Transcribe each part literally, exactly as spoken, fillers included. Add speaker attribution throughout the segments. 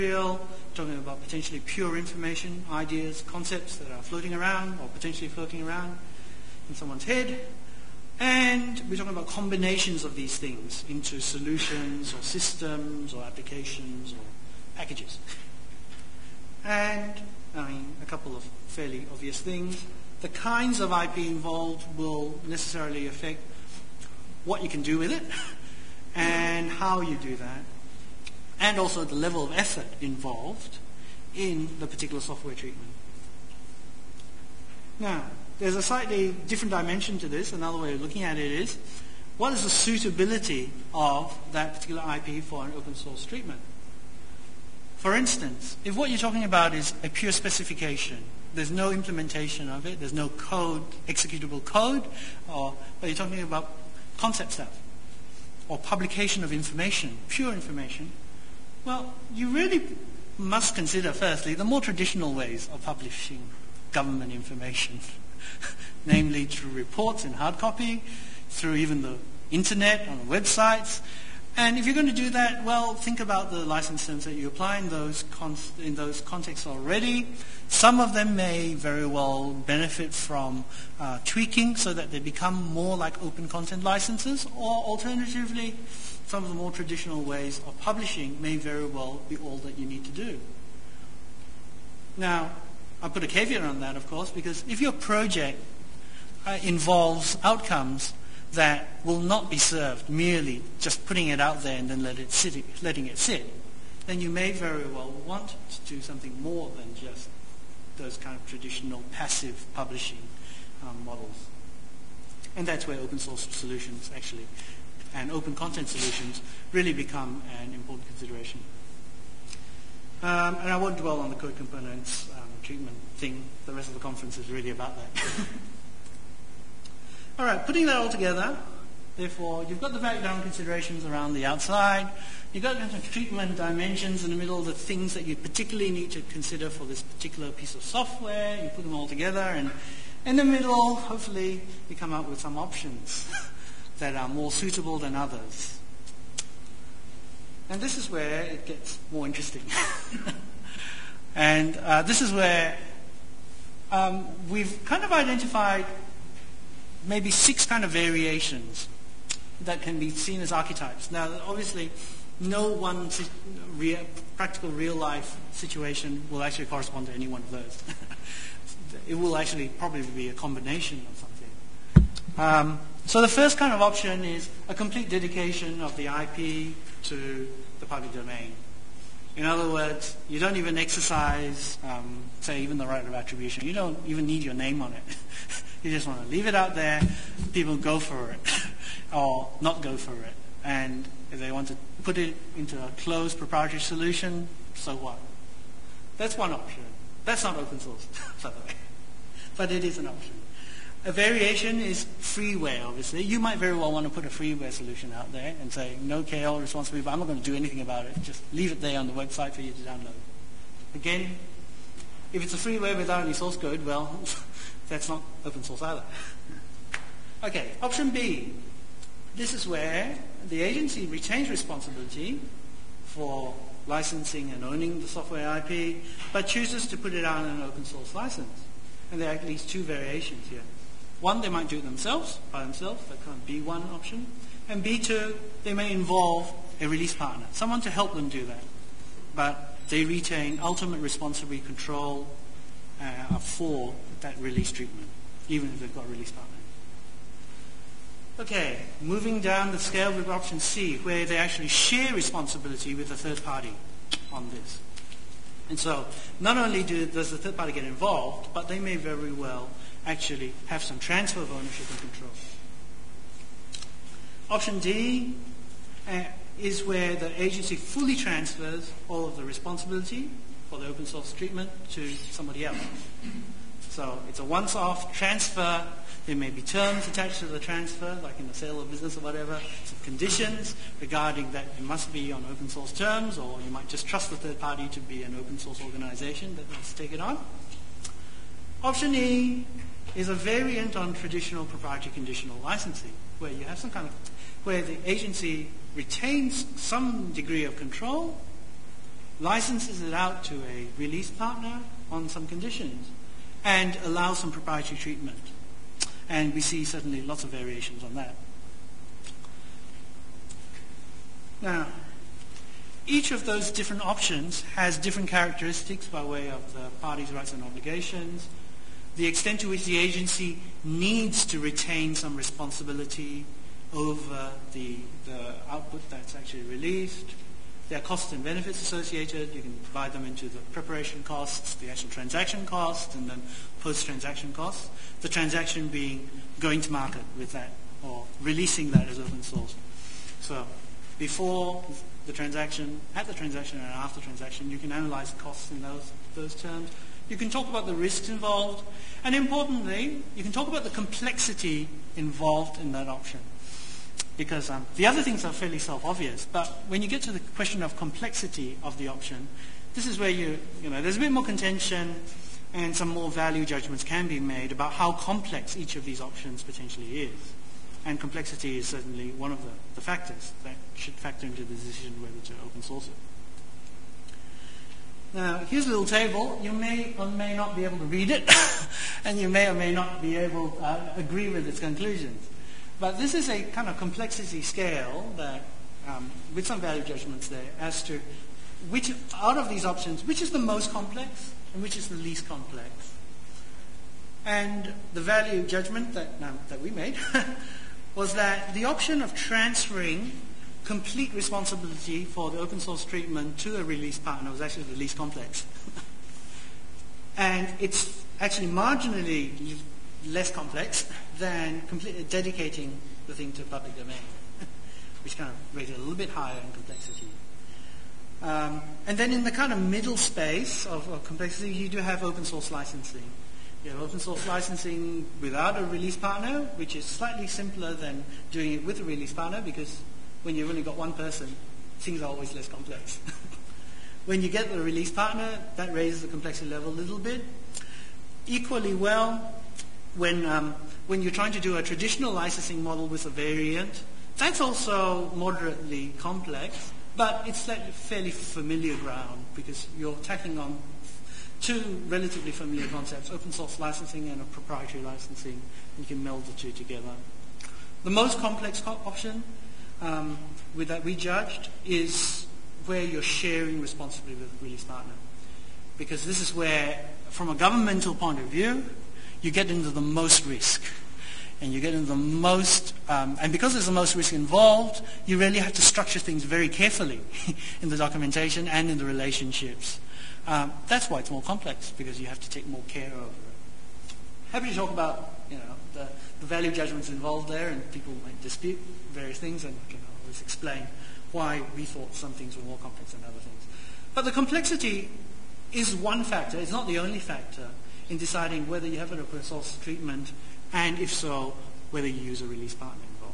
Speaker 1: talking about potentially pure information, ideas, concepts that are floating around or potentially floating around in someone's head. And we're talking about combinations of these things into solutions or systems or applications or packages. And, I mean, a couple of fairly obvious things. The kinds of I P involved will necessarily affect what you can do with it and how you do that, and also the level of effort involved in the particular software treatment. Now, there's a slightly different dimension to this. Another way of looking at it is, what is the suitability of that particular I P for an open source treatment? For instance, if what you're talking about is a pure specification, there's no implementation of it, there's no code, executable code, or but you're talking about concept stuff, or publication of information, pure information, well, you really must consider, firstly, the more traditional ways of publishing government information, namely through reports in hard copy, through even the internet, on websites. And if you're going to do that, well, think about the license terms that you apply in those, con- in those contexts already. Some of them may very well benefit from uh, tweaking so that they become more like open content licenses, or alternatively, some of the more traditional ways of publishing may very well be all that you need to do. Now, I'll put a caveat on that, of course, because if your project uh, involves outcomes that will not be served merely just putting it out there and then let it sit, letting it sit, then you may very well want to do something more than just those kind of traditional passive publishing um, models. And that's where open source solutions actually, and open content solutions, really become an important consideration. Um, and I won't dwell on the code components um, treatment thing. The rest of the conference is really about that. All right, putting that all together, therefore, you've got the background considerations around the outside. You've got the treatment dimensions in the middle, the things that you particularly need to consider for this particular piece of software. You put them all together, and in the middle, hopefully, you come up with some options that are more suitable than others. And this is where it gets more interesting. and uh, this is where um, we've kind of identified maybe six kind of variations that can be seen as archetypes. Now, obviously, no one si- real, practical real-life situation will actually correspond to any one of those. It will actually probably be a combination of something. Um, so the first kind of option is a complete dedication of the I P to the public domain. In other words, you don't even exercise, um, say, even the right of attribution. You don't even need your name on it. You just want to leave it out there, people go for it, or not go for it. And if they want to put it into a closed proprietary solution, so what? That's one option. That's not open source, by the way. But it is an option. A variation is freeware, obviously. You might very well want to put a freeware solution out there and say, no K L responsibility, but I'm not going to do anything about it. Just leave it there on the website for you to download. Again, if it's a freeware without any source code, well, that's not open source either. Okay, option B. This is where the agency retains responsibility for licensing and owning the software I P, but chooses to put it out in an open source license. And there are at least two variations here. One, they might do it themselves, by themselves. That can't be one option. And B two, they may involve a release partner, someone to help them do that. But they retain ultimate responsibility control uh, for that release treatment, even if they've got a release partner. Okay, moving down the scale with option C, where they actually share responsibility with a third party on this. And so not only do, does the third party get involved, but they may very well actually have some transfer of ownership and control. Option D uh, is where the agency fully transfers all of the responsibility for the open source treatment to somebody else. So it's a once-off transfer. There may be terms attached to the transfer, like in the sale of business or whatever, some conditions regarding that it must be on open source terms, or you might just trust the third party to be an open source organization that wants to take it on. Option E is a variant on traditional proprietary conditional licensing, where you have some kind of, where the agency retains some degree of control, licenses it out to a release partner on some conditions, and allows some proprietary treatment. And we see certainly lots of variations on that. Now, each of those different options has different characteristics by way of the parties' rights and obligations, the extent to which the agency needs to retain some responsibility over the, the output that's actually released, there are costs and benefits associated. You can divide them into the preparation costs, the actual transaction costs, and then post-transaction costs. The transaction being going to market with that or releasing that as open source. So before the transaction, at the transaction, and after the transaction, you can analyze the costs in those, those terms. You can talk about the risks involved. And importantly, you can talk about the complexity involved in that option. Because um, the other things are fairly self-obvious, but when you get to the question of complexity of the option, this is where you, you know, there's a bit more contention and some more value judgments can be made about how complex each of these options potentially is. And complexity is certainly one of the, the factors that should factor into the decision whether to open source it. Now, here's a little table. You may or may not be able to read it, and you may or may not be able to uh, agree with its conclusions. But this is a kind of complexity scale that, um, with some value judgments there, as to which out of these options, which is the most complex and which is the least complex. And the value judgment that, um, that we made was that the option of transferring complete responsibility for the open source treatment to a release partner was actually the least complex. And it's actually marginally less complex than completely dedicating the thing to public domain, which kind of rated a little bit higher in complexity. Um, and then in the kind of middle space of, of complexity, you do have open source licensing. You have open source licensing without a release partner, which is slightly simpler than doing it with a release partner, because when you've only got one person, things are always less complex. When you get the release partner, that raises the complexity level a little bit. Equally well, when um, when you're trying to do a traditional licensing model with a variant, that's also moderately complex, but it's fairly familiar ground because you're tackling on two relatively familiar concepts, open source licensing and a proprietary licensing. You can meld the two together. The most complex co- option um, with that we judged is where you're sharing responsibility with the release partner. Because this is where, from a governmental point of view, you get into the most risk. And you get into the most, um, and because there's the most risk involved, you really have to structure things very carefully in the documentation and in the relationships. Um, that's why it's more complex, because you have to take more care over it. Happy to talk about, you know, the, the value judgments involved there, and people might dispute various things, and I can always explain why we thought some things were more complex than other things. But the complexity is one factor, it's not the only factor, in deciding whether you have an open source treatment, and if so, whether you use a release partner involved.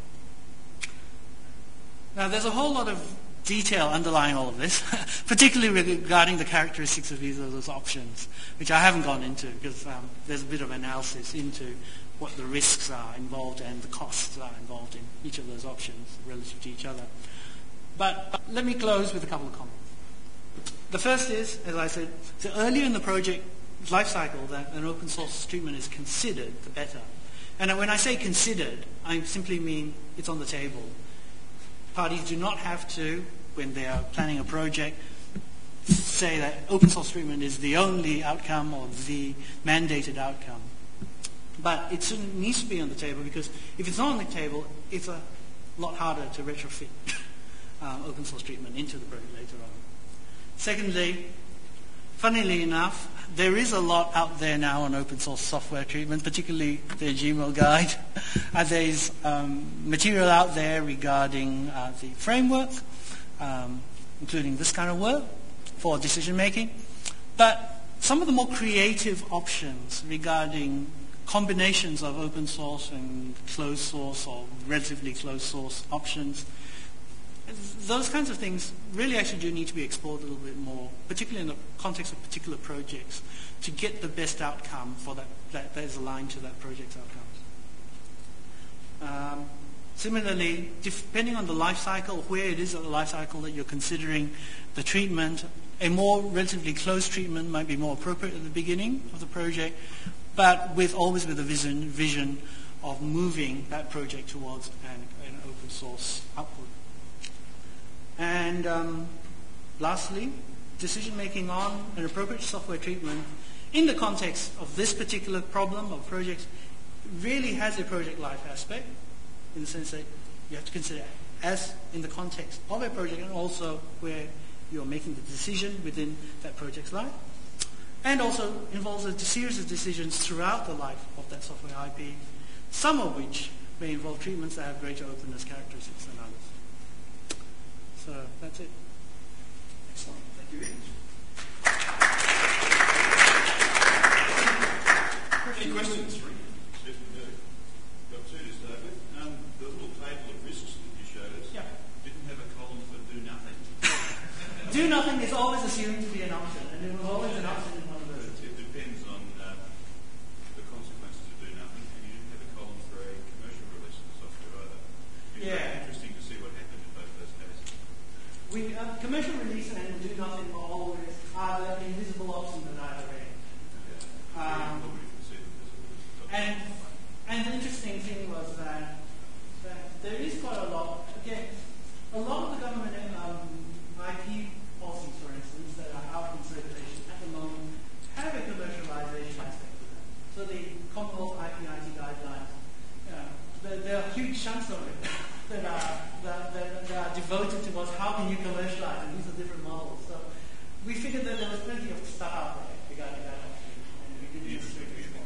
Speaker 1: Now, there's a whole lot of detail underlying all of this, particularly regarding the characteristics of these of those options, which I haven't gone into because um, there's a bit of analysis into what the risks are involved and the costs are involved in each of those options relative to each other. But let me close with a couple of comments. The first is, as I said, the earlier in the project life cycle that an open source treatment is considered, the better. And when I say considered, I simply mean it's on the table. Parties do not have to, when they are planning a project, say that open source treatment is the only outcome or the mandated outcome. But it needs to be on the table, because if it's not on the table, it's a lot harder to retrofit uh, open source treatment into the project later on. Secondly, funnily enough, there is a lot out there now on open source software treatment, particularly the G M O guide. Uh, there's um, material out there regarding uh, the framework, um, including this kind of work for decision making. But some of the more creative options regarding combinations of open source and closed source or relatively closed source options, those kinds of things really actually do need to be explored a little bit more, particularly in the context of particular projects, to get the best outcome for that, that, that is aligned to that project's outcomes. Um, similarly, depending on the life cycle, where it is in the life cycle that you're considering the treatment, a more relatively close treatment might be more appropriate at the beginning of the project, but with always with a vision, vision of moving that project towards an, an open source output. And um, lastly, decision making on an appropriate software treatment in the context of this particular problem of projects really has a project life aspect, in the sense that you have to consider as in the context of a project and also where you're making the decision within that project's life. And also involves a series of decisions throughout the life of that software I P, some of which may involve treatments that have greater openness characteristics than others. So that's it.
Speaker 2: Excellent. Thank you, Ian. Any questions? Got two to start with. Um, the little table of risks that you showed us
Speaker 1: yeah.
Speaker 2: didn't have a column for do nothing.
Speaker 1: Do nothing is always assumed to be an option, and it was always an option in one of those.
Speaker 2: It depends on uh, the consequences of do nothing, and you didn't have a column for a commercial release of the software either. It's
Speaker 1: yeah.
Speaker 2: very interesting to see what happened in both those cases.
Speaker 1: We, uh, commercial release and do nothing are always are the invisible options at either end.
Speaker 2: Yeah.
Speaker 1: Um,
Speaker 2: Yeah,
Speaker 1: and and the interesting thing was that, that there is quite a lot. Again, a lot of the government um, I P policies, for instance, that are out in circulation at the moment have a commercialization aspect to them. So the Commonwealth I P I T guidelines, you know, there, there are huge chunks of it that are that, that, that are devoted towards how can you commercialize, and these are different models. So we figured that there was plenty of stuff out there regarding that option, and we didn't just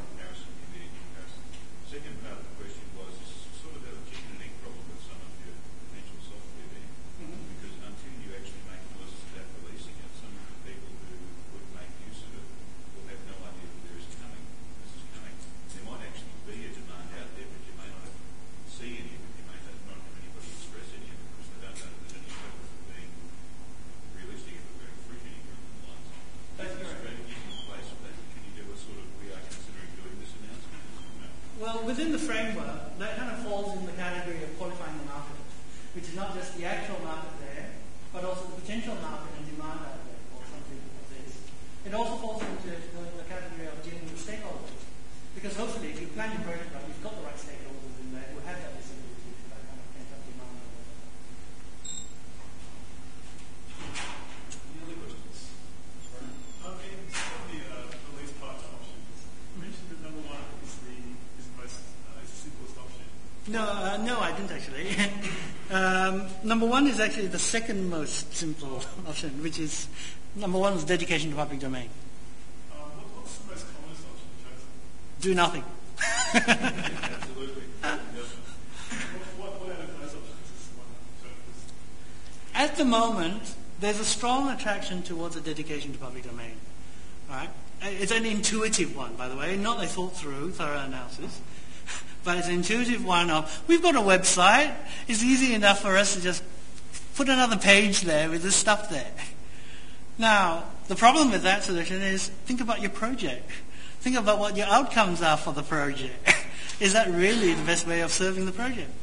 Speaker 2: second part of the question was, you sort of have a chicken and egg problem with some of your potential software there, mm-hmm. because until you actually make policies about releasing it, some of the people who would make use of it will have no idea that there is coming. This is coming. There might actually be a demand out there, but you may not see any of it. You may not have anybody express any of it because they don't know that any of it is being realistic if we're fruit any lines. That's the strategy in place of that. Can you do a sort of, we are considering doing this announcement?
Speaker 1: Well, within the framework, that kind of falls in the category of qualifying the market, which is not just the actual market there, but also the potential market and demand out there for something like this. It also falls into the, the category of dealing with stakeholders, because hopefully, if you plan your project right, you've got the right stakeholders in there who have that visibility to that kind of pent-up demand.
Speaker 3: Any other questions? Um, in some of the uh, release part options, you mentioned that number one is the
Speaker 1: No, uh, no, I didn't actually. um, number one is actually the second most simple option, which is number one was dedication to public domain.
Speaker 3: Um, what, what's the most commonest option chosen?
Speaker 1: Do nothing.
Speaker 2: Absolutely.
Speaker 3: what, what, what out of those options is the one chosen?
Speaker 1: At the moment, there's a strong attraction towards a dedication to public domain. All right? It's an intuitive one, by the way, not a thought-through, thorough analysis. But it's an intuitive one of, we've got a website, it's easy enough for us to just put another page there with this stuff there. Now, the problem with that solution is, think about your project. Think about what your outcomes are for the project. Is that really the best way of serving the project?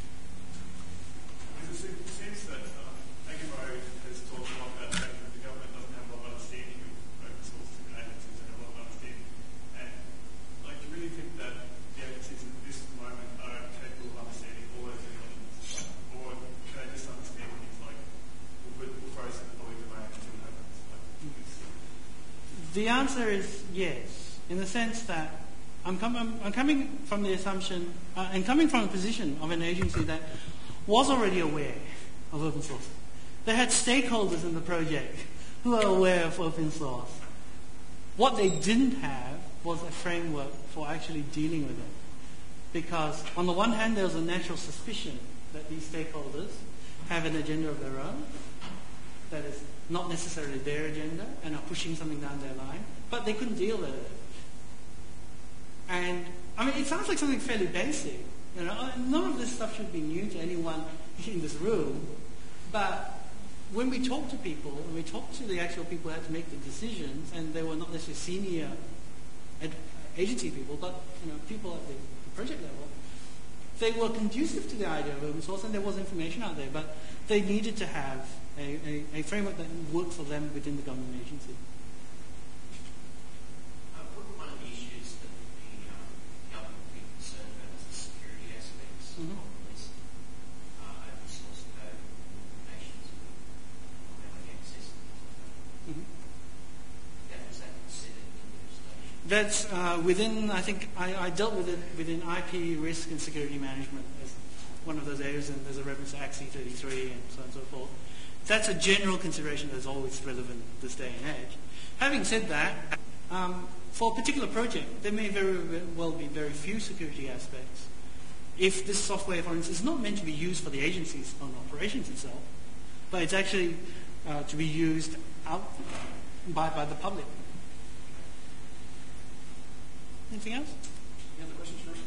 Speaker 3: It seems that um, Agamo has talked a lot about the fact that the government doesn't have a lot of understanding of open source agencies and a lot of understanding. And like, do you really think that the agencies at this moment are capable of understanding all those technologies? Or can they just understand things like, we'll, we'll throw some public domain and see what happens? Like,
Speaker 1: the answer is yes, in the sense that I'm, com- I'm, I'm coming from the assumption, uh, and coming from a position of an agency that was already aware of open source. They had stakeholders in the project who are aware of open source. What they didn't have was a framework for actually dealing with it. Because on the one hand, there was a natural suspicion that these stakeholders have an agenda of their own that is not necessarily their agenda and are pushing something down their line, but they couldn't deal with it. And, I mean, it sounds like something fairly basic. You know, none of this stuff should be new to anyone in this room, but when we talk to people, when we talk to the actual people who had to make the decisions, and they were not necessarily senior ed- agency people, but you know, people at the, the project level, they were conducive to the idea of open source, and there was information out there, but they needed to have a, a, a framework that works for them within the government agency.
Speaker 4: Uh, one of the issues that the um, government will be concerned about is the security aspects
Speaker 1: Mhm.
Speaker 4: of releasing uh, open source code nations on network access.
Speaker 1: Mhm.
Speaker 4: That was that considered in the legislation?
Speaker 1: That's uh, within, I think, I, I dealt with it within I P risk and security management as one of those areas, and there's a reference to A C thirty-three and so on and so forth. That's a general consideration that's always relevant this day and age. Having said that, um, for a particular project, there may very well be very few security aspects. If this software, for instance, is not meant to be used for the agency's own operations itself, but it's actually uh, to be used out by, by the public. Anything else?
Speaker 5: Any other questions for us?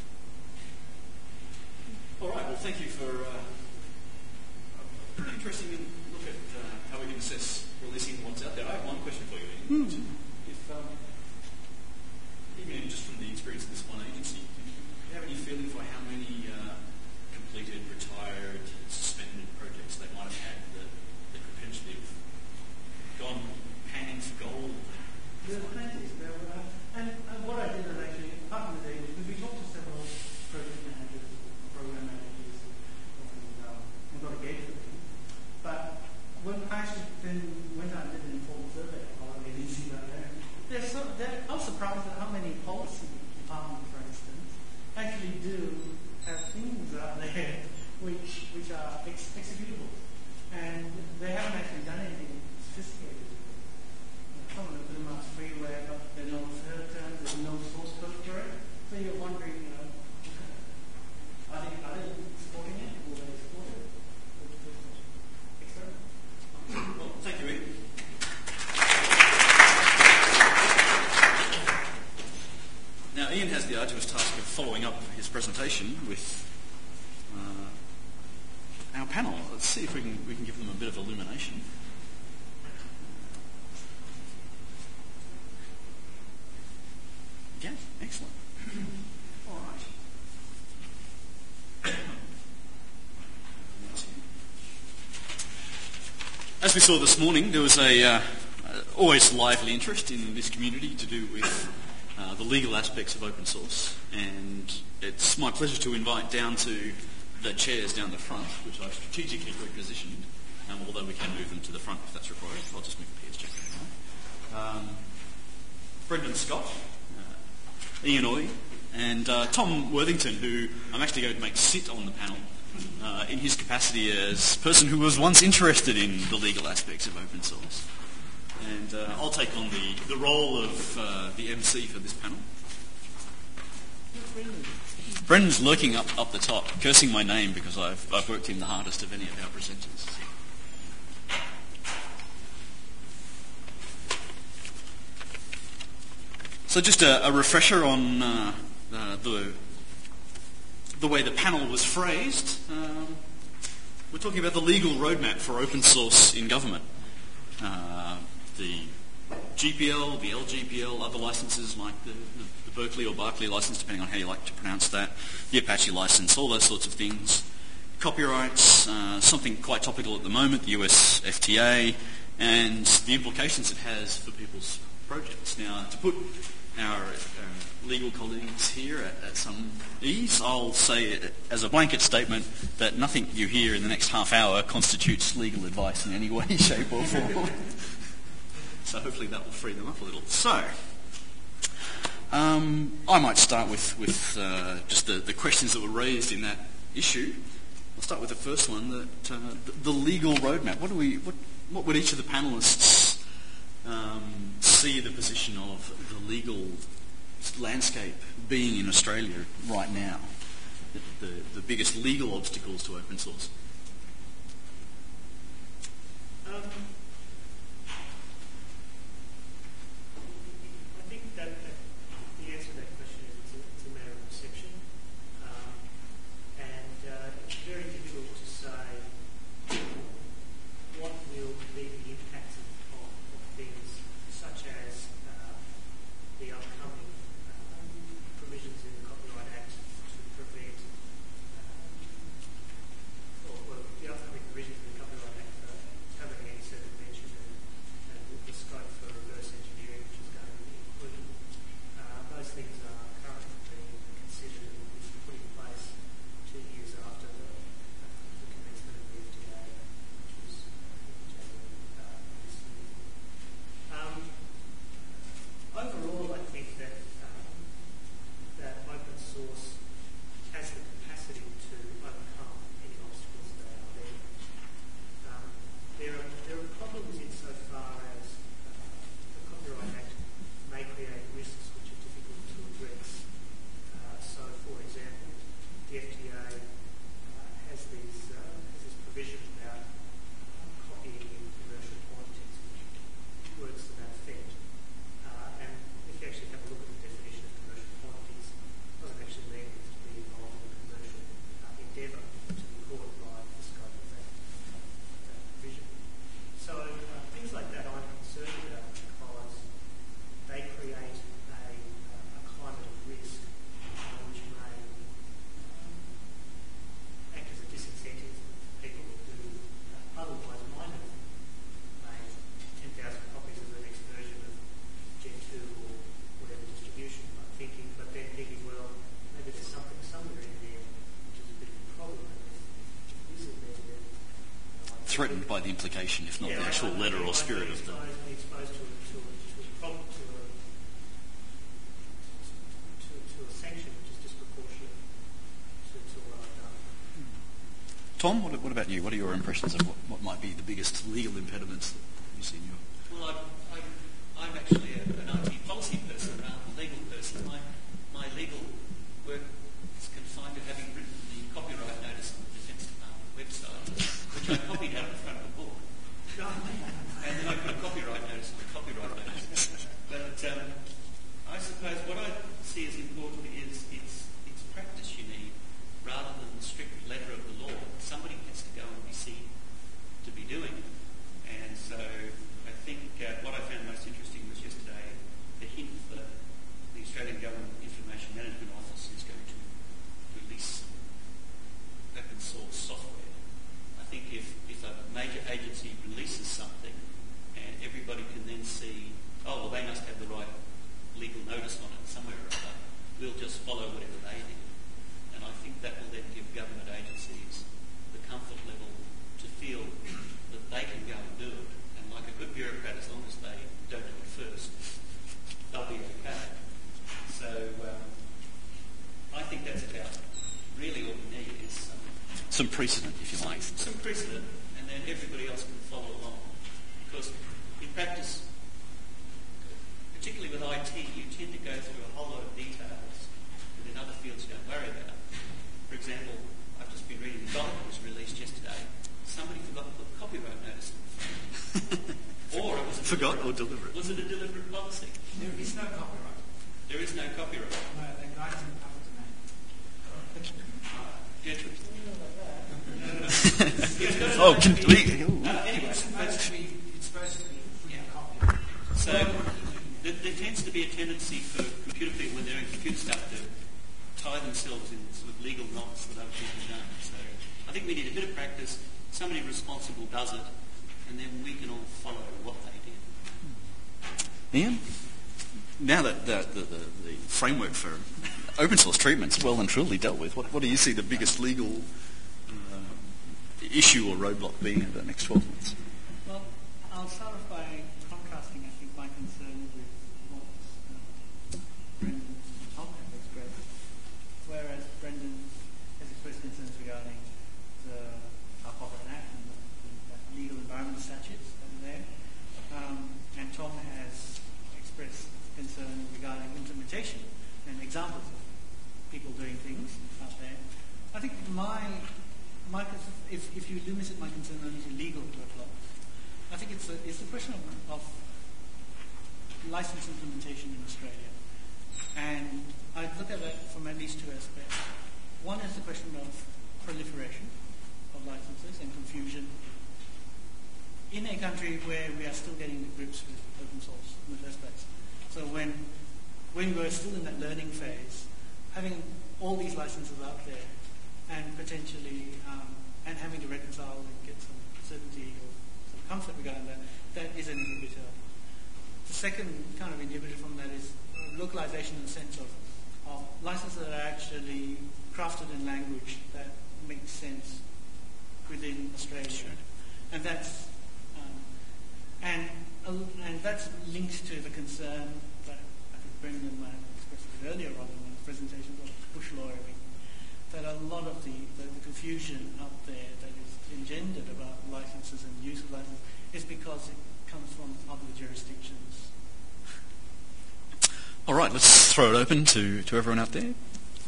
Speaker 5: All right, well, thank you for uh, a pretty interesting look at uh, how we can assess releasing what's out there. I have one question for you, Ian.
Speaker 1: Hmm.
Speaker 5: If, um, even just from the experience of this one agency, do you have any feeling for how many uh, completed, retired, suspended projects they might have had that, that could potentially have gone panning for gold?
Speaker 1: There are plenty. There were, and, and what I did is actually, apart from the data, because we talked to several project managers, program managers, and, um, and got a gauge for them. But when I actually then went out and did an informal survey of our agencies out there, they're so, they're, I was surprised at how many policy departments, for instance, actually do have things out there which which are ex- executable, and they haven't actually done anything sophisticated. Some of them pretty much freeware, but there are no terms, there's no source code for it. So you're wondering, you know, are they, are they supporting it? Will they support it? Experiment.
Speaker 5: Well, thank you, Ian. Now, Ian has the arduous task of following up his presentation with uh, our panel. Let's see if we can we can give them a bit of illumination. Yeah, excellent. All right. As we saw this morning, there was a uh, always lively interest in this community to do with uh, the legal aspects of open source, and it's my pleasure to invite down to the chairs down the front, which I've strategically repositioned, um, although we can move them to the front if that's required. I'll just move the P S check now. Um, Brendan Scott, Ian Oy, and uh, Tom Worthington, who I'm actually going to make sit on the panel uh, in his capacity as person who was once interested in the legal aspects of open source. And uh, I'll take on the, the role of uh, the M C for this panel. Brendan's lurking up, up the top, cursing my name because I've, I've worked him the hardest of any of our presenters. So just a, a refresher on uh, uh, the the way the panel was phrased. Um, we're talking about the legal roadmap for open source in government. Uh, the G P L, the L G P L, other licenses like the, the, the Berkeley or Barclay license, depending on how you like to pronounce that, the Apache license, all those sorts of things. Copyrights, uh, something quite topical at the moment, the U S F T A, and the implications it has for people's projects. Now, to put our uh, legal colleagues here at, at some ease, I'll say as a blanket statement that nothing you hear in the next half hour constitutes legal advice in any way, shape or form. So hopefully that will free them up a little. So, um, I might start with, with uh, just the, the questions that were raised in that issue. I'll start with the first one, that uh, the, the legal roadmap. What do we? What, what would each of the panellists um, see the position of the legal landscape being in Australia right now? The, the, the biggest legal obstacles to open source?
Speaker 3: Um, I think that, that the answer to that question is it's a, it's a matter of perception. Um, and uh, it's very difficult to say what will be the impact of, of, of things such as uh, the upcoming um, provisions in the Copyright Act to prevent um, or, or
Speaker 5: threatened by the implication, if not
Speaker 1: Yeah,
Speaker 5: the actual
Speaker 1: I- I
Speaker 5: letter
Speaker 1: think
Speaker 5: or
Speaker 1: I'd
Speaker 5: spirit
Speaker 1: be
Speaker 5: of the...
Speaker 1: exposed, be exposed to, a, to, a, to, a problem, to, a, to, to a sanction which is disproportionate to, to what I've done.
Speaker 5: Tom, what, what about you? What are your impressions of what, what might be the biggest legal impediments that you see in your...
Speaker 4: Well, I'm, I'm, I'm actually a, an I T policy person rather than a legal person. My, my legal work is confined to having written the copyright notice on the Defence Department website, which I copied out of the front of the book. And then I put a copyright notice on the copyright notice. But um, I suppose what I see as important is it's, it's practice you need rather than the strict letter of the law. Somebody has to go and be seen to be doing it. And so I think uh, what I found most interesting was yesterday the hint that the Australian Government Information Management Office is going to release open source software. I think if, if a major agency releases something and everybody can then see, oh, well, they must have the right legal notice on it somewhere or other, we'll just follow whatever they do. And I think that will then give government agencies the comfort level to feel that they can go and do it. And like a good bureaucrat, as long as they don't do it first, they'll be okay. So um, I think that's about really all we need is some,
Speaker 5: Some precedent, if you like.
Speaker 4: some precedent, and then everybody else can follow along. Because in practice, particularly with I T, you tend to go through a whole lot of details that in other fields you don't worry about. For example, I've just been reading the document that was released yesterday. Somebody forgot to put the copyright notice in. Or it was a
Speaker 5: Forgot or
Speaker 4: deliberate-
Speaker 5: deliberate?
Speaker 4: Was it a deliberate policy?
Speaker 1: There is no copyright.
Speaker 4: There is no copyright.
Speaker 1: No, the guy isn't public domain.
Speaker 4: Gertrude.
Speaker 5: Oh, can we... ooh.
Speaker 4: Uh, anyway,
Speaker 1: It's
Speaker 4: but-
Speaker 1: supposed to be, it's supposed to be free of copyright.
Speaker 4: So there, there tends to be a tendency for computer people when they're doing computer stuff to tie themselves in sort of legal knots that other people don't. So I think we need a bit of practice. Somebody responsible does it, and then we can all follow what they did.
Speaker 5: Ian, now that the, the, the, the framework for open source treatment's well and truly dealt with, what, what do you see the biggest legal uh, issue or roadblock being over the next twelve months?
Speaker 1: Well, I'll start off by contrasting, I think, my concern with what uh, Brendan and Tom have expressed. Whereas Brendan has expressed concerns regarding the Alcohol Act and the, the legal environment statutes that are there, um, and Tom has expressed concern regarding implementation and examples of people doing things out there. I think my my if if you limit my concern only to legal roadblocks, I think it's a, it's the question of, of license implementation in Australia. And I look at that from at least two aspects. One is the question of proliferation of licenses and confusion in a country where we are still getting to grips with open source in the first place. So when when we're still in that learning phase, having all these licenses out there and potentially um, and having to reconcile and get some certainty or some comfort regarding that, that is an inhibitor. The second kind of inhibitor from that is localization in the sense of, of licenses that are actually crafted in language that makes sense within Australia. And that's um, and uh, and that's linked to the concern that I think Brendan might have expressed a bit earlier on in the presentations of bush lawyering, that a lot of the, the, the confusion out there that is engendered about licenses and use of licenses is because it comes from other jurisdictions.
Speaker 5: All right, let's throw it open to, to everyone out there.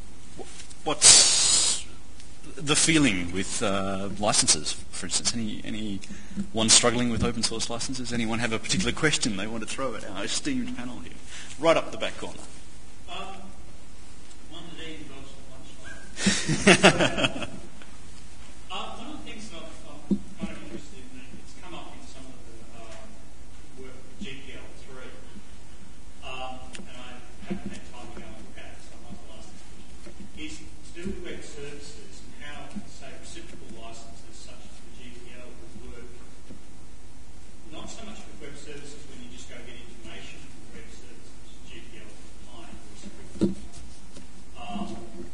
Speaker 5: What's the feeling with uh, licenses, for instance? Any anyone struggling with open source licenses? Anyone have a particular question they want to throw at our esteemed panel here? Right up the back corner.
Speaker 3: Um, one of the days goes to lunchtime. uh, one of the things that I'm, I'm kind of interested in, and it's come up in some of the um, work with G P L three, um, and I haven't had time to go and look at some other licenses, is to do with web services and how, say, reciprocal licenses such as the G P L would work. Not so much with web services when you just go get information from web services, G P L compliant or reciprocal. Um,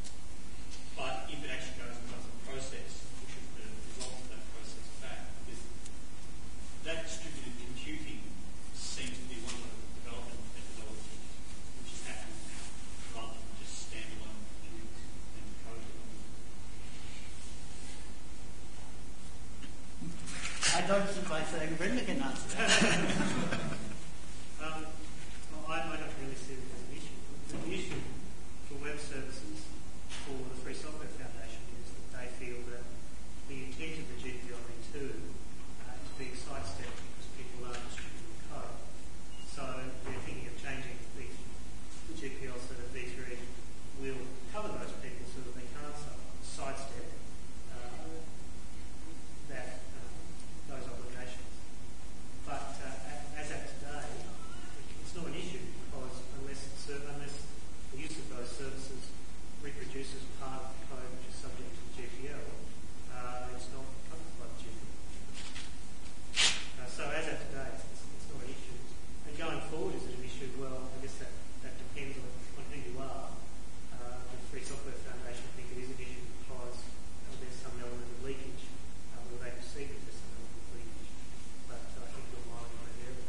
Speaker 3: but if it actually goes and does the process, pushes the results of that process back, there's,
Speaker 1: answer that. Brenda can answer that.
Speaker 6: um, well, I, I don't really see it as an issue. The issue for web services for the Free Software Foundation is that they feel that the intent of the G P L v two uh, is being sidestepped because people are distributing code. So they're thinking of changing the, the G P L so that v three will cover those people so that they can't sidestep uh, that uh, those obligations. But uh, as at today, it's not an issue because unless it's, uh, unless the use of those services reproduces part of the code which is subject to the G P L, uh, it's not covered by the G P L. Uh, so as at today, it's, it's, it's not an issue. And going forward, is it an issue? Well, I guess that, that depends on, on who you are. Uh, the Free Software Foundation think it is an issue because uh, there's some element of leakage, uh, where they perceive it as some element of leakage. But uh, I think you're lying in that area.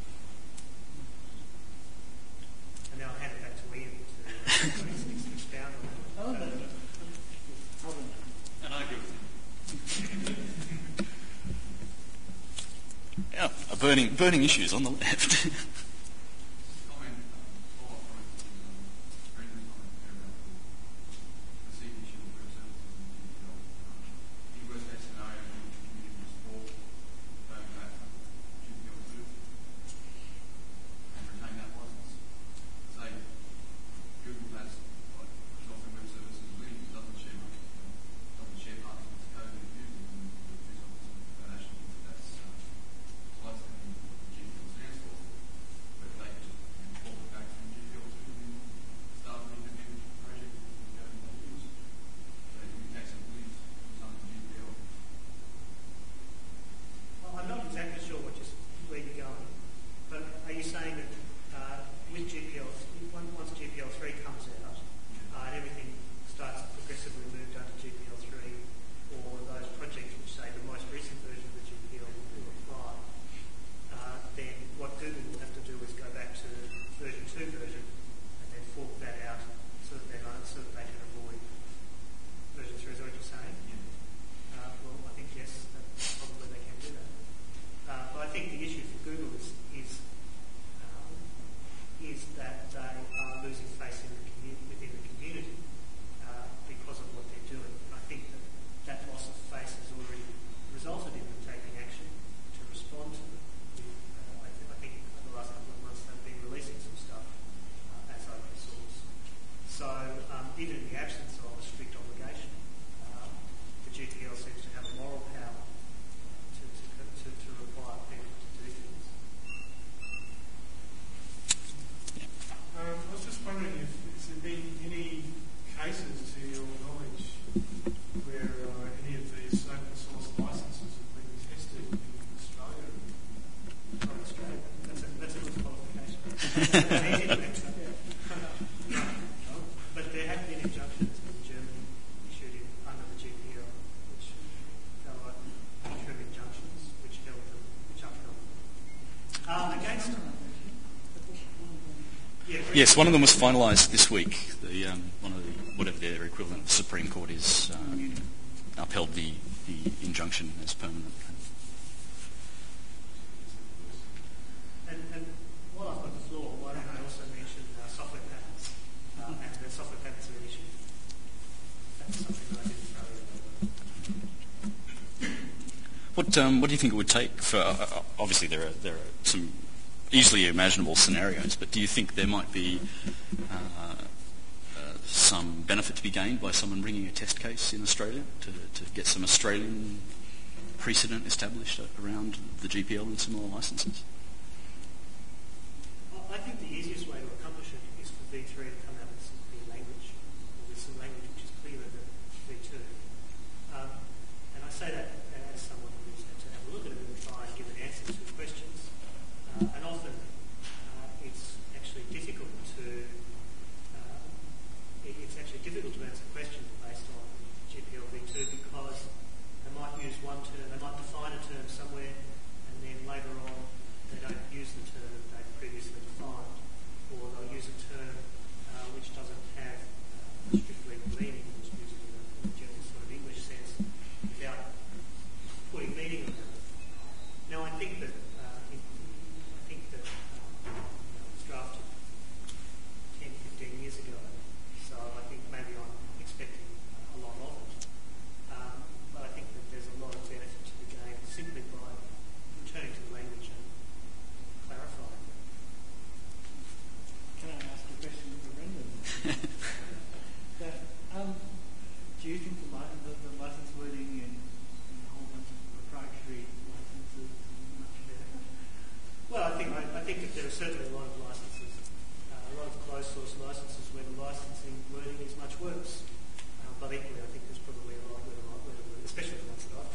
Speaker 6: And now I'll hand it back to Ian to uh, expound on that.
Speaker 1: Oh, no.
Speaker 4: And I agree with you.
Speaker 5: Yeah, a burning, burning issues on the left.
Speaker 2: Comment, follow-up comment on Brendan's comment there about the perceived issue of web services and G P L. In worst case scenario, the community was for going back to G P L two and retain that license. Say, Google has, like, often web services leads, doesn't share much, doesn't share parts of its code with Google, and the Free Software Foundation thinks that's uh, less than what the G P L stands for. But they just pull it back from G P L two and start an independent project that they don't use. So in the case of leads, it's under G P L.
Speaker 6: Well, I'm not exactly sure what you're, where you're going, but are you saying that uh, with G P L, once G P L three comes out uh, and everything starts progressively moved under G P L three, or those projects which say the most recent version of the G P L will apply, uh, then what Google will have to do is go back to version two version and then fork that out so that, they're not, so that they can avoid version three. Is that what you're saying? Uh, well, I think yes, that probably they can do that. Uh, but I think the issue for Google is is, um, is that they are losing face in the community, within the community uh, because of what they're doing. And I think that that loss of face has already resulted in them taking action to respond to it. Uh, I, th- I think over the last couple of months they've been releasing some stuff uh, as open source. So um, even in the absence of a strict obligation, um, the G P L seems to have a moral power to, to, to, to require people to do things.
Speaker 3: Um, I was just wondering if has there been any cases, to your knowledge, where uh, any of these open source licenses have been tested in Australia?
Speaker 6: From Australia, that's a, that's a good qualification. Easy to answer. No, no. But there have been injunctions in Germany issued in, under the G P L, which they were interim injunctions, which held them, which upheld them. Um, against yeah,
Speaker 5: Yes, one of them was finalised this week. The um, one of the whatever their equivalent, the Supreme Court is um, upheld the, the injunction as permanent.
Speaker 6: And, and while I've got the floor, why don't I also mention uh, software patents uh, and the software patents are an issue. That's something that I didn't know.
Speaker 5: What um, what do you think it would take for? Uh, obviously, there are there are some easily imaginable scenarios, but do you think there might be uh, uh, some benefit to be gained by someone bringing a test case in Australia to, to get some Australian precedent established around the G P L and similar licenses?
Speaker 6: Well, I think the easiest way to accomplish it is for V three to come out with some clear language, or with some language which is clearer than V two. Um, and I say that as someone who's had to have a look at it and try and give an answer to questions. Uh, and often uh, it's actually difficult to uh, it, it's actually difficult to answer questions based on G P L v two because they might use one term, they might define a term somewhere, and then later on the certainly a lot of licenses, uh, a lot of closed source licenses where the licensing wording is much worse. Uh, but equally, I think there's probably a lot where the right wording, especially the ones that I've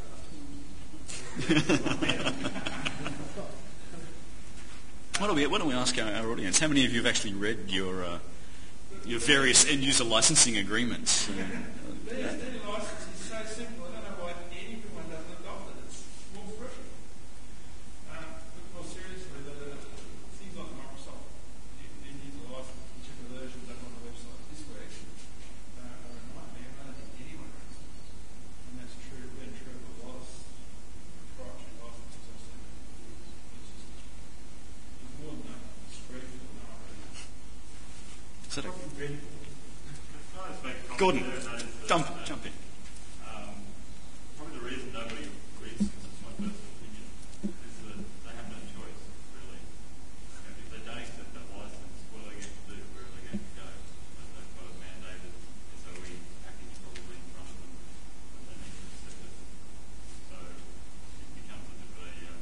Speaker 6: drafted.
Speaker 5: Why don't we, why don't we ask our, our audience, how many of you have actually read your uh, your various end-user licensing agreements? Uh,
Speaker 7: The S D license is so simple, I don't know why anyone doesn't adopt it. It's more free. Um, but more seriously, the, the, things like Microsoft, you, you need the license, whichever versions up on the website this week, uh, are a nightmare. I don't think anyone reads them. And that's true, been true of a lot of proprietary licenses I've seen over the years. It's just, it's more than that. It's free for the night.
Speaker 5: is that a-
Speaker 3: Can I just make a comment
Speaker 5: Gordon,
Speaker 3: there? And that is that,
Speaker 5: jump,
Speaker 3: uh,
Speaker 5: jump in.
Speaker 3: Um, probably the reason nobody reads this, it's my personal opinion, is that they have no choice, really. And if they don't accept that license, what are they going to do? Where are they going to go? And they've got a mandated S O E package probably in front of them, and they need to accept it. So it becomes a bit of a, uh,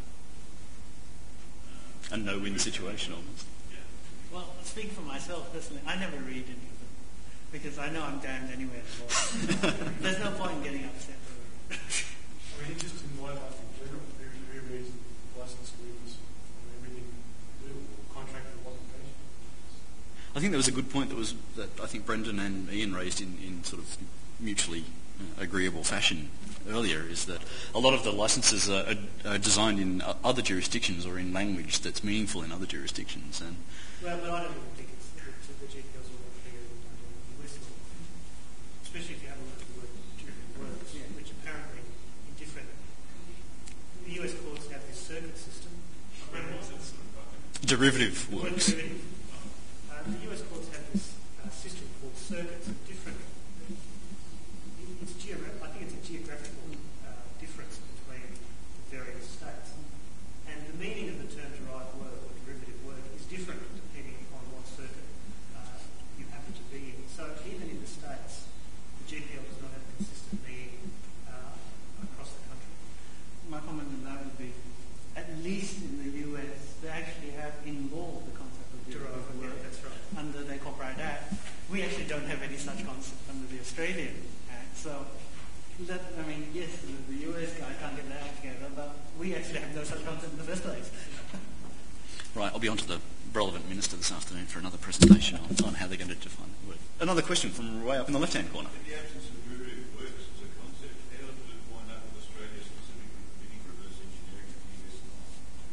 Speaker 3: uh,
Speaker 5: A no-win situation almost.
Speaker 3: yeah.
Speaker 1: Well, speaking for myself personally, I never read any of them because I know I'm damned anyway as well. There's no point in getting upset over it.
Speaker 8: I mean, just in my life in general, who, who reads license agreements on everything you do, or contract with obligation?
Speaker 5: I think there was a good point that was that I think Brendan and Ian raised in, in sort of mutually uh, agreeable fashion earlier, is that a lot of the licenses are, are, are designed in o- other jurisdictions or in language that's meaningful in other jurisdictions. And
Speaker 6: Well, but I don't even think it's the, the G P L's all that clear under the U S law, especially if you have a look at the word derivative works, which apparently in different. The U S courts have this circuit system.
Speaker 3: When was it sort of like
Speaker 5: derivative
Speaker 6: The word
Speaker 5: works.
Speaker 6: derivative. Uh, the U S courts have this uh, system called circuits of different. It's geogra- I think it's a geographical uh, difference between the various states, and the meaning of the term derived work or derivative work is different depending on what circuit uh, you happen to be in. So even in the states, the G P L does not have a consistent meaning uh, across the country.
Speaker 1: My comment on that would be, at least in the U S, they actually have in law the concept of derivative
Speaker 6: Derived
Speaker 1: work.
Speaker 6: work, that's right.
Speaker 1: Under the Copyright Act. We actually don't have any such concept under the Australian Act. So, that, I mean, yes, the, the U S guy can't get that act together, but we actually have no such concept in the first place.
Speaker 5: Right, I'll be on to the relevant minister this afternoon for another presentation on, on how they're going to define the word. Another question from way up in the left-hand corner.
Speaker 2: In the absence of derivative works as a concept, how does it wind up with Australia specifically permitting reverse engineering in the U S law?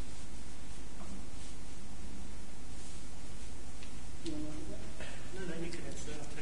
Speaker 6: No, no, you can answer that.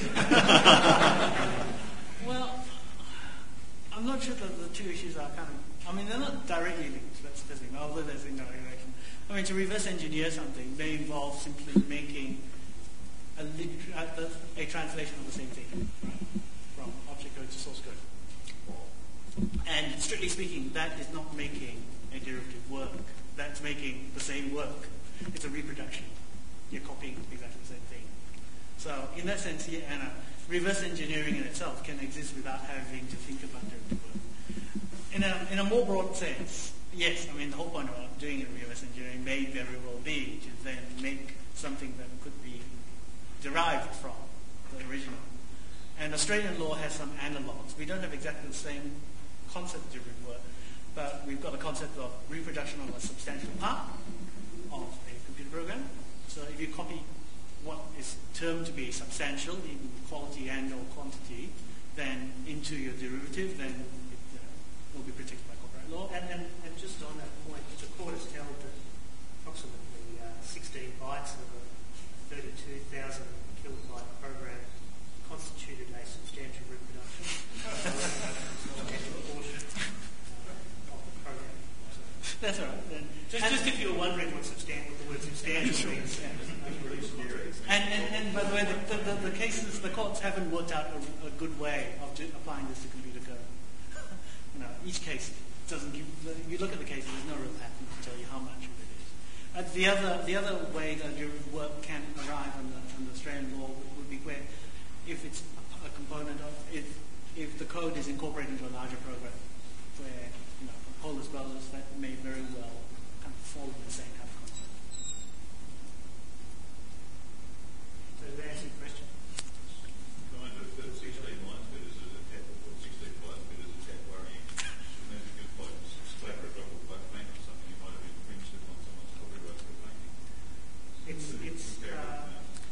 Speaker 1: Well, I'm not sure that the two issues are kind of, I mean, they're not directly linked, that's the thing, although there's indirect relation. I mean, to reverse engineer something, they involve simply making a, lit- a translation of the same thing, right? From object code to source code. And strictly speaking, that is not making a derivative work. That's making the same work. It's a reproduction. You're copying exactly the same thing. So in that sense, yeah, Anna, reverse engineering in itself can exist without having to think about derivative work. In a, in a more broad sense, yes, I mean, the whole point about doing reverse engineering may very well be to then make something that could be derived from the original. And Australian law has some analogues. We don't have exactly the same concept of derivative work, but we've got a concept of reproduction of a substantial part of a computer program. So if you copy what is termed to be substantial in quality and or quantity, then into your derivative, then it uh, will be protected by copyright law.
Speaker 6: And, and, and just on that point, the court has held that approximately uh, sixteen bytes of a thirty-two thousand kilobyte program constituted a substantial reproduction. Substantial portion uh, of the program. So
Speaker 1: That's all right. Then,
Speaker 6: just,
Speaker 1: and,
Speaker 6: just if you were wondering what, substan- what the word substantial means.
Speaker 1: and, and, and by the way, the, the, the cases, the courts haven't worked out a, a good way of do, applying this to computer code. You know, each case doesn't give. You look at the cases, there's no real pattern to tell you how much of it is. Uh, the other, the other way that your work can arrive under, under Australian law would, would be where, if it's a, a component of, if if the code is incorporated into a larger program, where you know, Paulus Brothers, that may very well kind of fall in the same kind of concept.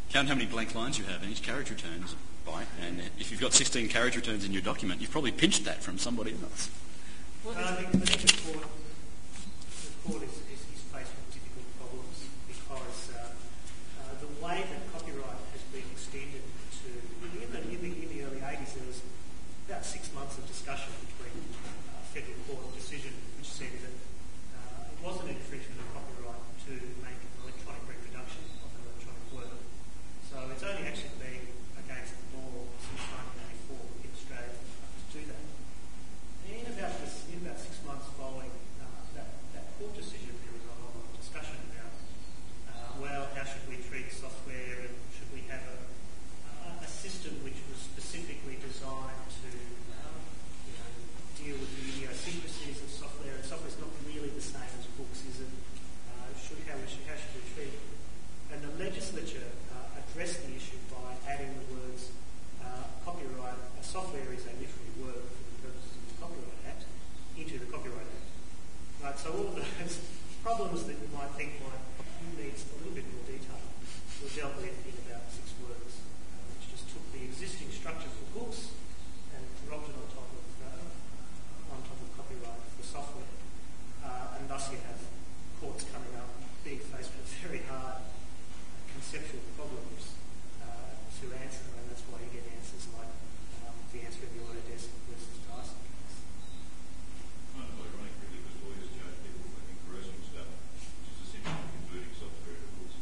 Speaker 5: Count how many blank lines you have, and each carriage returns byte. And if you've got sixteen carriage returns in your document, you've probably pinched that from somebody else.
Speaker 6: Well, I think, I think the court, the court is, is, is faced with difficult problems because uh, uh, the way that copyright has been extended to, in the, in the, in the early eighties, there was about six months of discussion between uh, federal court decision which said that uh, it wasn't an infringement of copyright to make electronic reproduction of an electronic work. So it's only actually been against the law since nineteen eighty-four in Australia to do that. In about, this, in about six months following uh, that, that court decision, there was a whole lot of discussion about, uh, well, how should we treat software and should we have a, uh, a system which was specifically designed to um, you know, deal with the idiosyncrasies of software, and software is not really the same as books, is it? Uh, should, how, we should, how should we treat it? And the legislature uh, addressed the issue by adding the words uh, copyright, uh, software is a literary work for the purposes of the Copyright Act into the Copyright Act. Right, so all of those problems that you might think might need a little bit more detail were dealt with in about six words, uh, which just took the existing structure for books and dropped it on top of uh, on top of copyright for software. Uh, and thus you have courts coming up being faced with very hard conceptual problems uh, to answer, and that's why you get answers like um, the answer in the Autodesk versus Dyson case.
Speaker 2: Kind of ironic, really, because lawyers charge people for engrossing stuff, which is essentially converting software to books.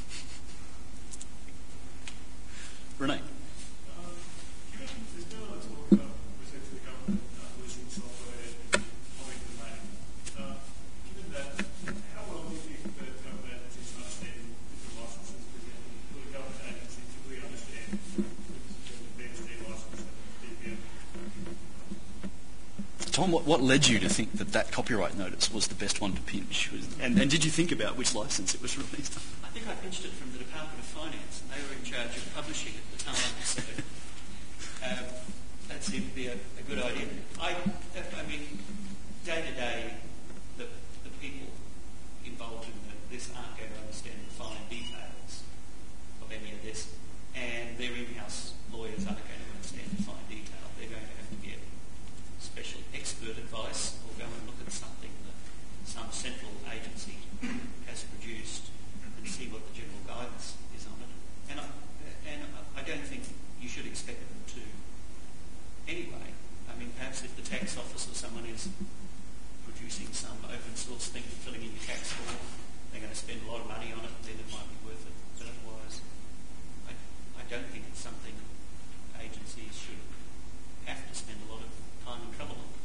Speaker 5: Renee?
Speaker 3: Um, given there's been a lot of talk about essentially government uh, leasing software and public domain, uh, given that, how well do you think that government agencies understand different licenses presented? Will the government agency typically understand the B S D license and D P M?
Speaker 5: Tom, what, what led you to think that that copyright notice was the best one to pinch? And, and did you think about which license it was released on?
Speaker 4: I think I pinched it from the Department of Finance, and they were in charge of publishing at the time, so um, that seemed to be a, a good idea. I, I mean, day to day, the the people involved in the, this aren't going to understand the fine details of any of this, and their in-house lawyers aren't going to understand the fine detail. They're going to have to get special expert advice or go and look at something that some central agency has produced and see what the general guidance is on it. And I, and I don't think you should expect them to anyway. I mean, perhaps if the tax office or someone is producing some open source thing for filling in your tax form, they're going to spend a lot of money on it, then it might be worth it. But otherwise, I, I don't think it's something agencies should have to spend a lot of time and trouble on.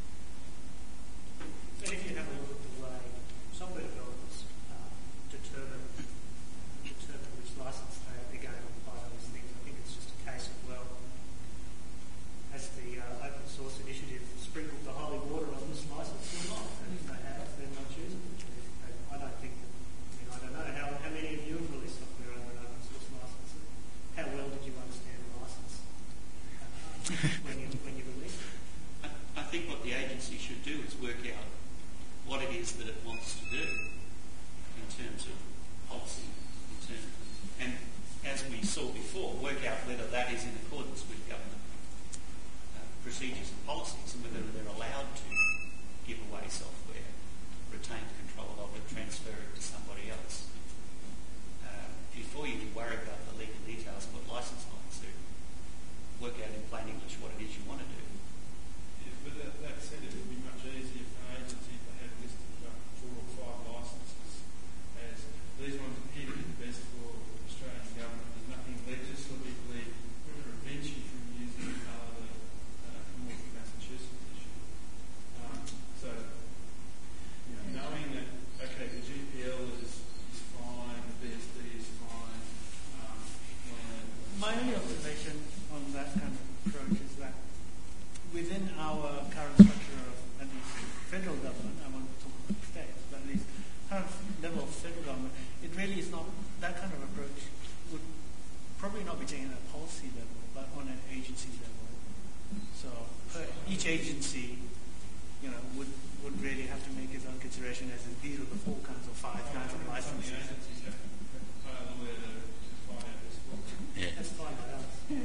Speaker 6: And if you have a look at the way software developers uh, determine determine which license they, they're going to apply to these things, I think it's just a case of, well, has the uh, open source initiative sprinkled the holy water on this license or not? And if they have, then they'll choose it. They, I don't think that, I mean, I don't know, how, how many of you have released software under an open source license? How well did you understand the license uh, when you when you released it?
Speaker 4: I, I think what the agency should do is work out what it is that it wants to do in terms of policy, in terms of, and as we saw before, work out whether that is in accordance with government uh, procedures and policies, and whether they're allowed to give away software, retain control of it, transfer it to somebody else. Uh, before you worry about the legal details of what license might suit, work out in plain English what it is you want to do.
Speaker 7: Yeah, but that, that said, it would be much easier for an agency if they had listed about four or five licenses as these ones appear to be the best for the Australian government. There's nothing legislatively prevents you from using other uh, more from Massachusetts issue. Um, so, you know, knowing that, okay, the G P L is, is fine, the B S D is fine, um, when
Speaker 1: My only observation on that kind of approach is that within our current structure of at least federal government, I want to talk about states, but at least current level of federal government, it really is not, that kind of approach would probably not be taken at a policy level, but on an agency level. So uh, each agency, you know, would, would really have to make its own consideration as these are the four kinds or five kinds of licenses.
Speaker 7: the agencies have to pay a lawyer to find out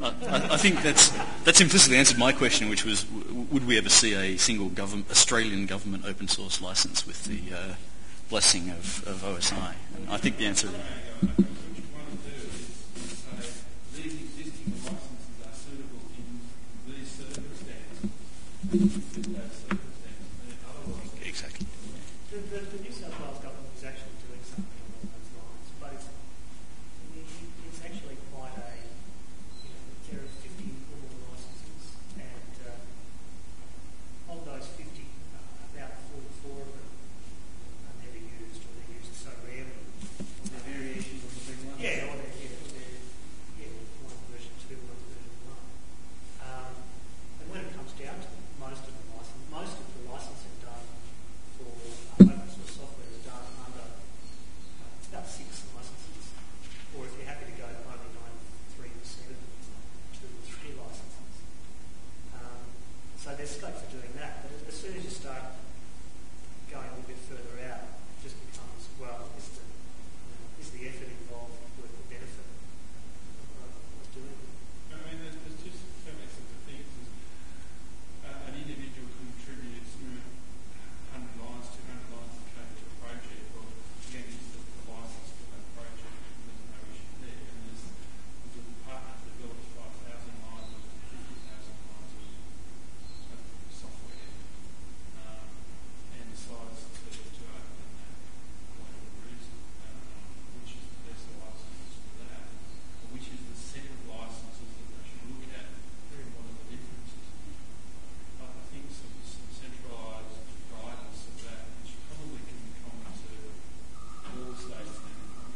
Speaker 5: I, I think that's that's implicitly answered my question, which was, w- would we ever see a single government, Australian government open source license with the uh, blessing of, of O S I? And I think the answer.
Speaker 7: What you want to do is say these existing licenses are suitable in these circumstances. Fit those circumstances. And otherwise,
Speaker 5: Exactly.
Speaker 6: The, the, the New South Wales government is actually doing something along those lines, but it's, it, it's actually quite a, you know, there are fifty or more licences, and uh, of those fifty, uh, about forty-four of them are never used, or they're used so rarely.
Speaker 1: The variations of the big one.
Speaker 6: Yeah, or they're, yeah, or they're, yeah, one version two, one version one. Um, and when it comes down to it, most of the license, most of the licensing done for uh, open source software is done under uh, it's about six licenses, or if you're happy to go to only ninety-three percent of them, it's like two or three licenses. Um, so there's scope for doing that, but as soon as you start going a little bit further out, it just becomes, well, is the, you know, is the effort involved worth the benefit of what's doing it?
Speaker 7: I mean, there's, there's just so many sorts of things. Uh, an individual contributes, you know, one hundred lines, two hundred lines of code to a project. Well, again, it's the, the license for that project. There's no issue there. And there's, there's a partner that develops five thousand lines or fifty thousand lines of, of software um, and decides to, to open that for whatever reason, um, which is the best licenses for that, or which is the set of licenses that they should look at, and what are the differences. But I think some, some centralised guidance of that, which probably can be common to all states and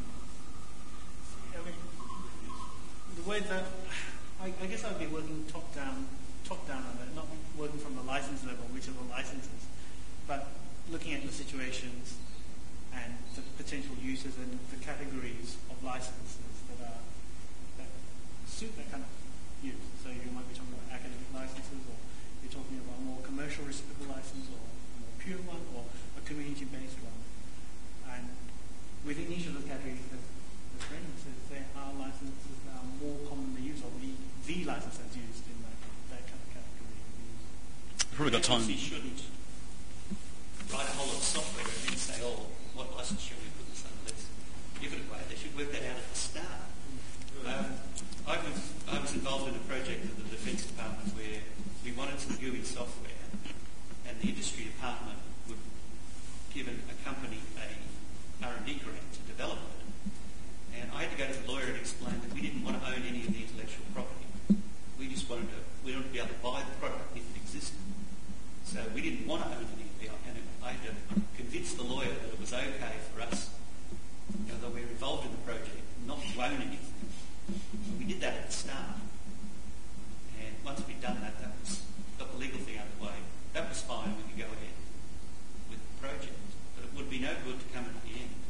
Speaker 1: I mean, the way that I, I guess I'd be working top down, top down on it, not working from the license level, which are the licenses, but looking at the situations and the potential uses and the categories of licenses that are that suit that kind of use. So you might be talking about academic licenses, or you're talking about a more commercial reciprocal license, or a more pure one, or a community-based one. And within each of the categories, the, the trend says there are licenses that are more commonly used, or the, the license that's used in that, that kind of category.
Speaker 5: We've probably got time.
Speaker 4: You shouldn't write a whole lot of software and then say, oh, what license should we put this under? Let's give it away. They should work that out at the start. Um, I was I was involved in a project of the Defence Department where we wanted some G U I software, and the industry department would give an, a company a R and D grant to develop it. And I had to go to the lawyer and explain that we didn't want to own any of the intellectual property. We just wanted to we wanted to be able to buy the product if it existed. So we didn't want to own any of the, and I had to convince the lawyer that it was okay for us, you know, that we were involved in the project, not to own anything. So we did that at the start. And once we'd done that, that was, got the legal thing out of the way. That was fine, we could go ahead with the project. But it would be no good to come at the end.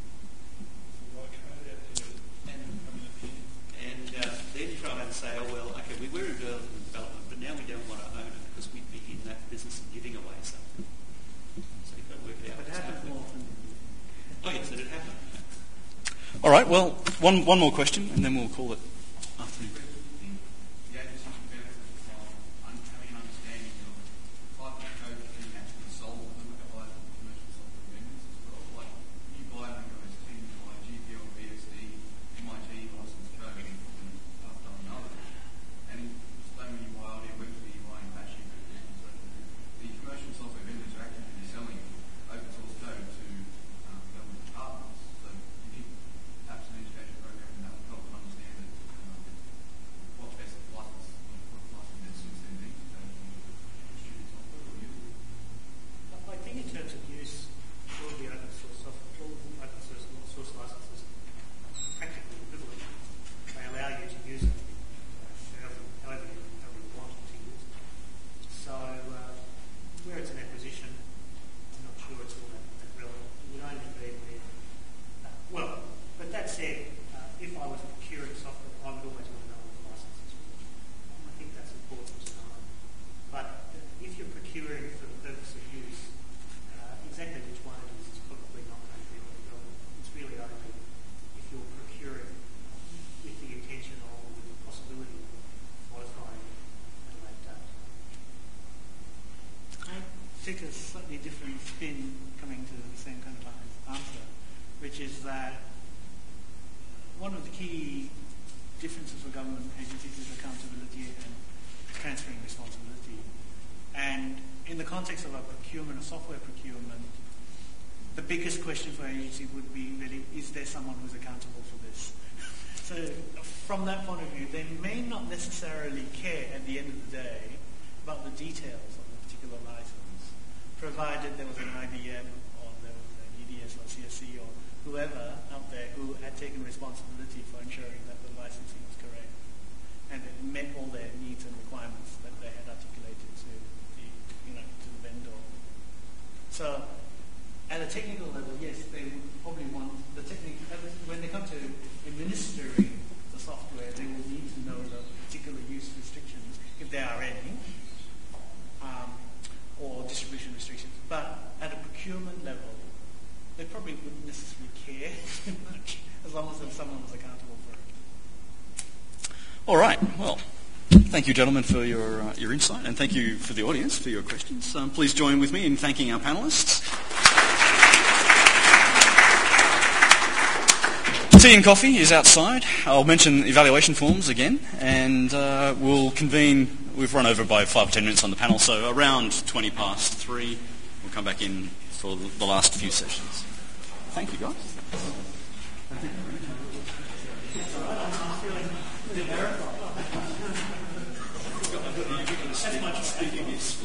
Speaker 4: And, and uh, then try and say, oh well, okay, we were involved in development, but now we don't want to own it because we'd be in that business of giving away something. So you've got to work it out.
Speaker 1: But it happens more often.
Speaker 4: Oh yes, it happened.
Speaker 5: All right. Well, one one more question, and then we'll call it afternoon.
Speaker 2: The agency should benefit from un- having an understanding of the type of code that can actually solve them by commercial software vendors as well. Like, you buy an O S ten, you buy G P L, B S D, M I T licensed code, and after another. And same when you buy audio webster, you buy Apache, for example. So the commercial software vendors are actually selling open source code to um, government departments. So you need perhaps an education program that will help them understand that, um, what best license, what license best suits their needs, so they can distribute software or use it.
Speaker 6: I think in terms of use, all the open source software, all the open source, source licenses are practically equivalent. They allow you to use it however, however, you, however you want to use it. So uh, where it's an acquisition, I'm not sure it's all that, that relevant. It would only be where, uh, well, but that said, uh, if I was procuring software, I would always want to know what the licenses were. I think that's important to know. But if you're procuring for the purpose of use, uh, exactly which one it is is probably not going to be really relevant. It's really only if you're procuring with the intention or with the possibility of
Speaker 1: the key differences for government agencies is accountability and transferring responsibility. And in the context of a procurement, a software procurement, the biggest question for an agency would be really, is there someone who's accountable for this? So from that point of view, they may not necessarily care at the end of the day about the details of the particular license, provided there was an I B M or there was an E D S or C S C or whoever out there who had taken responsibility for ensuring that the licensing was correct and it met all their needs and requirements that they had articulated to the, you know, to the vendor. So at a technical level, yes, they would probably want the technique. When they come to administering the software, they will need to know the particular use restrictions, if there are any, um, or distribution restrictions. But at a procurement level, they probably wouldn't necessarily care too much, as long as someone was accountable for it.
Speaker 5: All right. Well, thank you, gentlemen, for your uh, your insight, and thank you for the audience for your questions. Um, please join with me in thanking our panellists. Tea and coffee is outside. I'll mention evaluation forms again, and uh, we'll convene. We've run over by five or ten minutes on the panel, so around twenty past three, we'll come back in for the last few sessions. Thank you, guys.
Speaker 1: As much as speaking is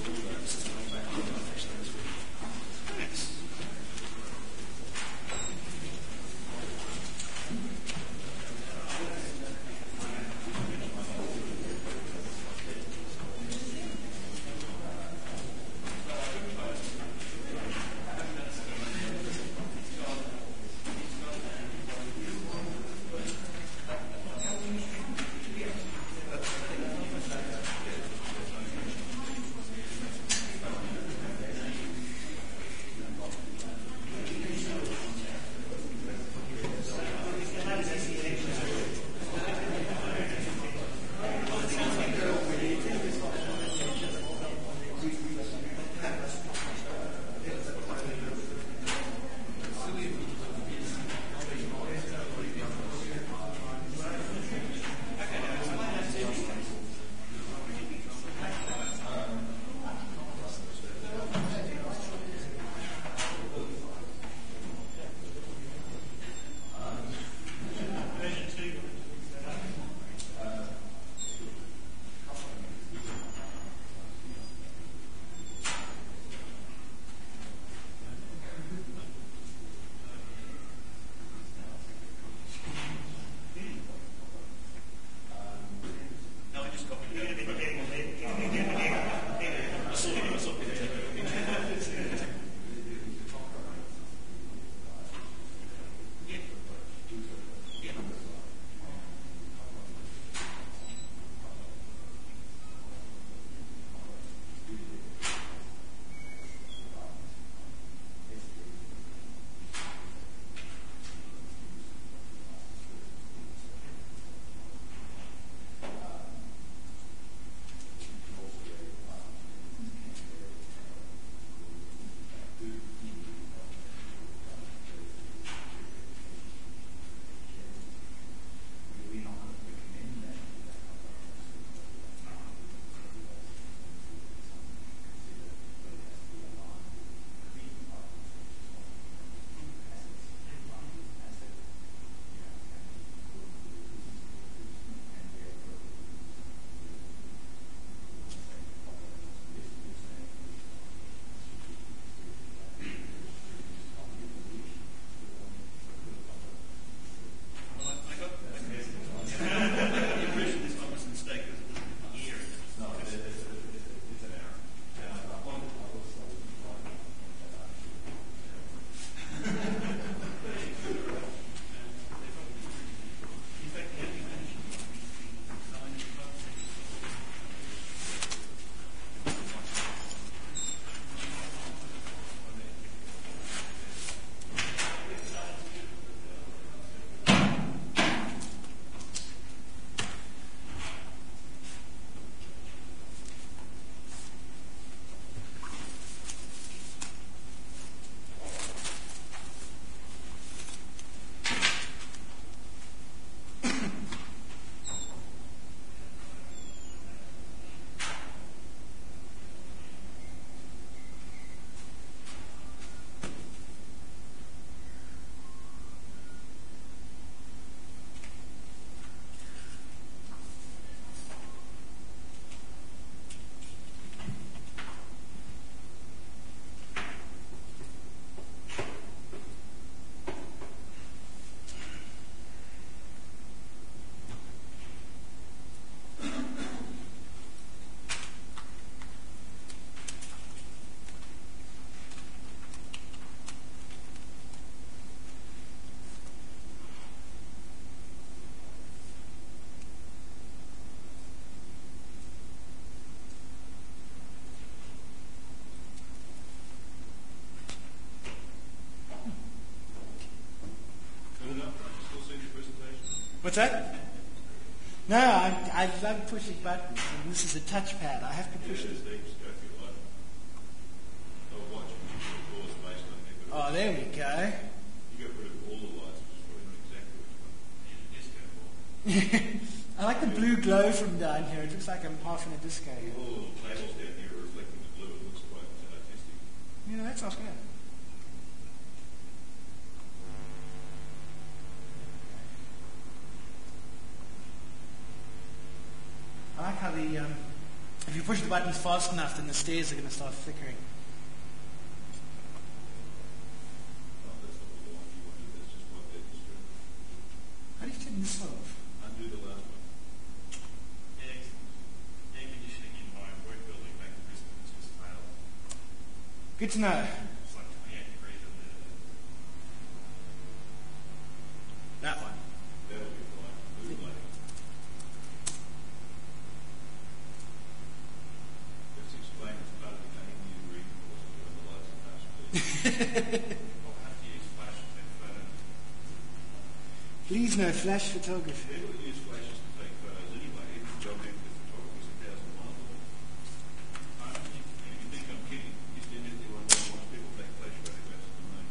Speaker 1: What's that? No, I, I love pushing buttons, and this is a touchpad. I have to push it. Oh, there we go.
Speaker 2: You got rid of all the lights, which is probably not exactly what you want. Disco ball.
Speaker 1: I like the blue glow from down here. It looks like I'm half in a disco here.
Speaker 2: All the little tables down here are reflecting the blue. It looks quite uh, artistic.
Speaker 1: Yeah, that sounds good. I like how the, um, if you push the button fast enough, then the stairs are going to start flickering.
Speaker 2: Oh, that's not the one you wanted. That's just what that is.
Speaker 1: How do you turn this off?
Speaker 2: Undo the last one.
Speaker 3: Air, air conditioning in my work building back in Brisbane has just failed.
Speaker 1: Good to know.
Speaker 3: It's like twenty-eight degrees up there.
Speaker 1: That one.
Speaker 2: That'll be fine. Blue lighting. Let's explain it's part of the A M U reading course to when the lights are fast, please.
Speaker 3: I'll have to use flash to take photos.
Speaker 1: Please no flash photography.
Speaker 2: People use flashes to take photos anyway. Even job with photographers a thousand miles away. I don't think, if you think I'm kidding, you still need to wonder why people take flash photographs of the moon.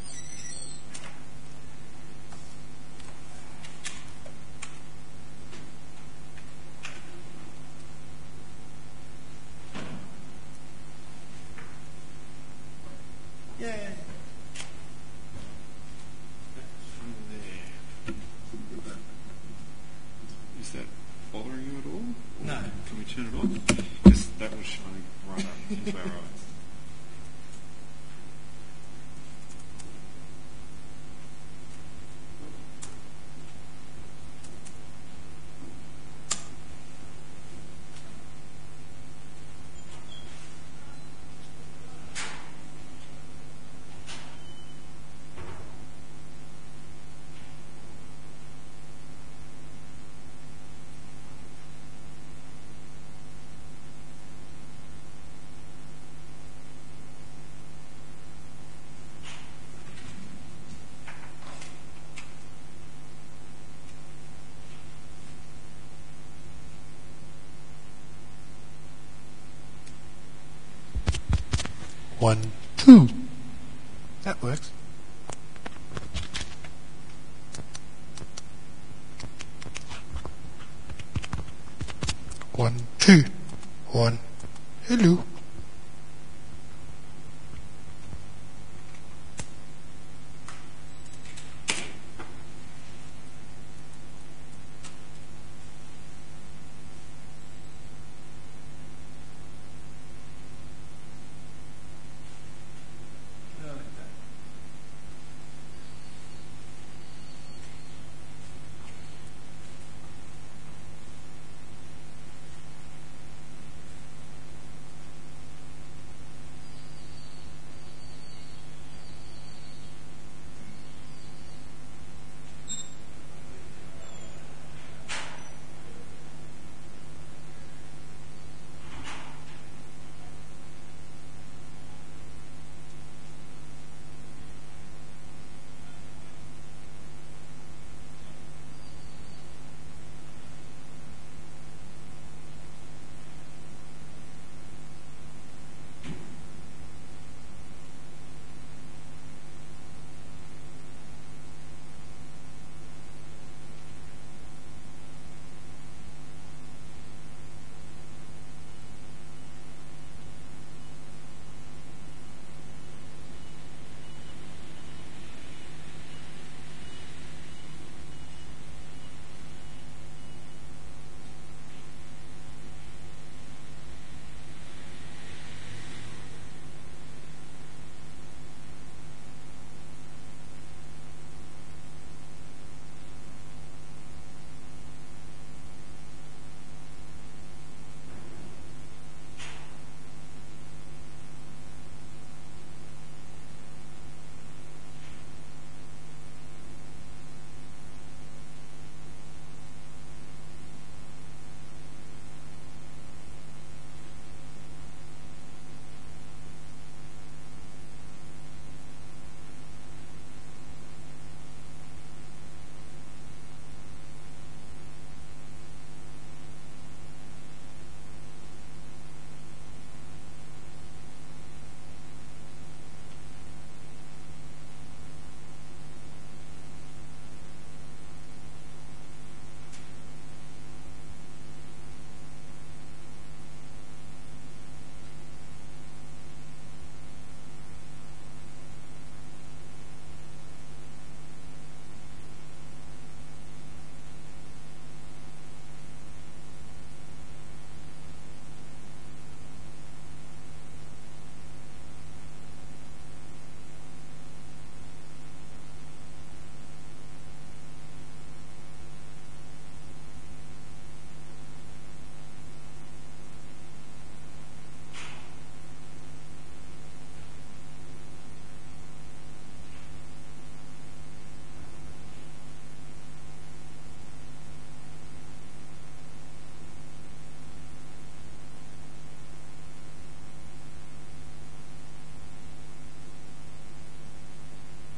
Speaker 1: Yeah.
Speaker 9: From there. Is that bothering you at all? Or
Speaker 1: No.
Speaker 9: Can we turn it off? Because that was shining right up into our eyes.
Speaker 8: One, two. That works. One, two. One. Hello.